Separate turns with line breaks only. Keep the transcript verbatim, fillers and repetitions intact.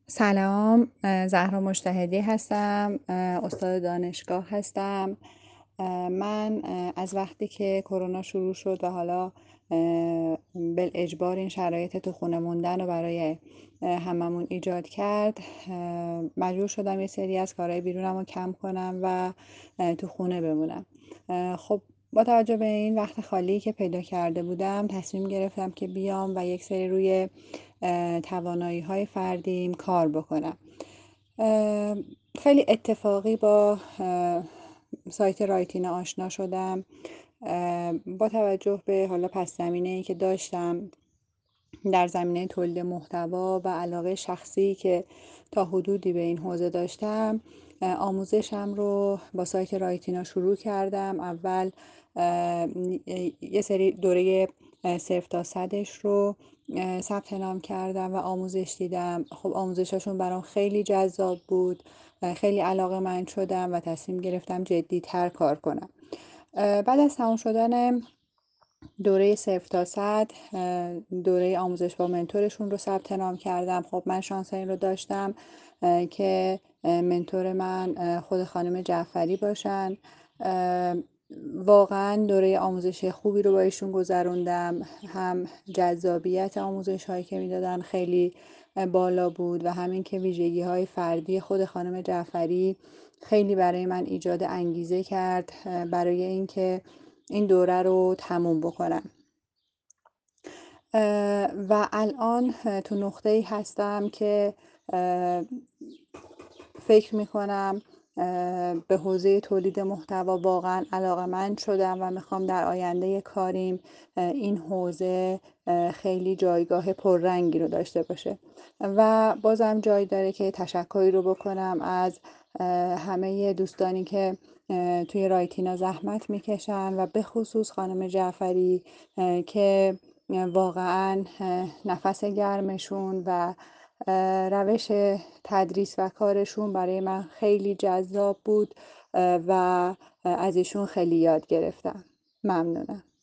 سلام، اه، زهرا مجتهدی هستم. اه، استاد دانشگاه هستم. اه، من اه، از وقتی که کرونا شروع شد و حالا اه، بالاجبار این شرایط تو خونه موندن رو برای اه، هممون ایجاد کرد، اه، مجبور شدم یه سری از کارهای بیرونم رو کم کنم و اه، تو خونه بمونم. اه، خب، با توجه به این وقت خالی که پیدا کرده بودم تصمیم گرفتم که بیام و یک سری روی توانایی های فردیم کار بکنم. اه، خیلی اتفاقی با اه، سایت رایتینا آشنا شدم. اه، با توجه به حالا پس زمینه ای که داشتم در زمینه تولید محتوا و علاقه شخصی که تا حدودی به این حوزه داشتم، اه، آموزشم رو با سایت رایتینا شروع کردم. اول اه، یه سری دوره اه، صفر تا صدش رو اه، ثبت نام کردم و آموزش دیدم. خب آموزشاشون برام خیلی جذاب بود، اه، خیلی علاقه من شدم و تصمیم گرفتم جدی تر کار کنم. اه، بعد از تمام شدن دوره صفر تا صد، دوره آموزش با منتورشون رو ثبت نام کردم. خب من شانس این رو داشتم اه، که اه، منتور من اه، خود خانم جعفری باشن. اه، واقعا دوره آموزشی خوبی رو با ایشون گذروندم. هم جذابیت آموزش هایی که میدادن خیلی اه، بالا بود و همین که ویژگی های فردی خود خانم جعفری خیلی برای من ایجاد انگیزه کرد اه، برای اینکه این دوره رو تموم بکنم. اه، و الان اه، تو نقطه ای هستم که اه، فکر میکنم به حوزه تولید محتوا واقعا علاقه‌مند شدم و میخوام در آینده کاریم اه، این حوزه اه، خیلی جایگاه پررنگی رو داشته باشه. و بازم جای داره که تشکری رو بکنم از اه، همه دوستانی که اه، توی رایتینا زحمت میکشن و به خصوص خانم جعفری اه، که واقعا اه، نفس گرمشون و اه، روش تدریس و کارشون برای من خیلی جذاب بود اه، و از ایشون خیلی یاد گرفتم. ممنونم.